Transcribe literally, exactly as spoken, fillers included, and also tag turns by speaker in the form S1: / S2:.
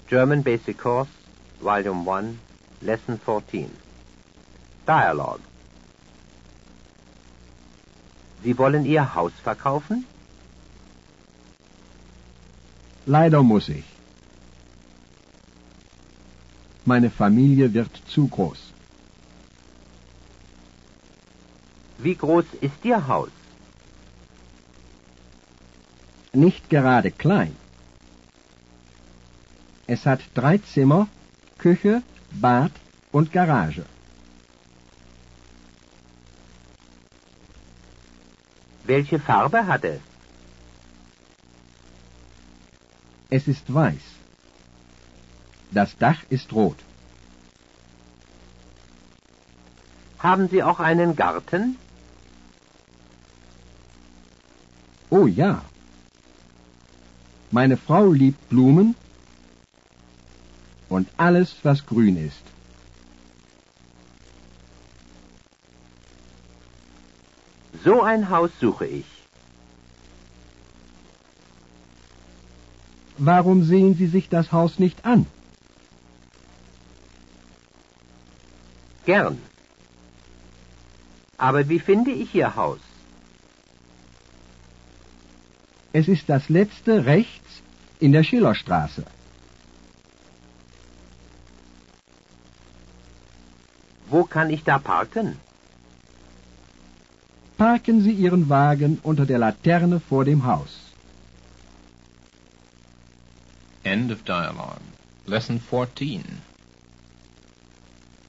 S1: German Basic Course, Volume one, Lesson fourteen. Dialogue. Sie wollen Ihr Haus verkaufen?
S2: Leider muss ich. Meine Familie wird zu groß.
S1: Wie groß ist Ihr Haus?
S2: Nicht gerade klein. Es hat drei Zimmer, Küche, Bad und Garage.
S1: Welche Farbe hat es?
S2: Es ist weiß. Das Dach ist rot.
S1: Haben Sie auch einen Garten?
S2: Oh ja. Meine Frau liebt Blumen und alles, was grün ist.
S1: So ein Haus suche ich.
S2: Warum sehen Sie sich das Haus nicht an?
S1: Gern. Aber wie finde ich Ihr Haus?
S2: Es ist das letzte rechts in der Schillerstraße.
S1: Wo kann ich da parken?
S2: Parken Sie Ihren Wagen unter der Laterne vor dem Haus.
S3: End of dialogue. Lesson fourteen.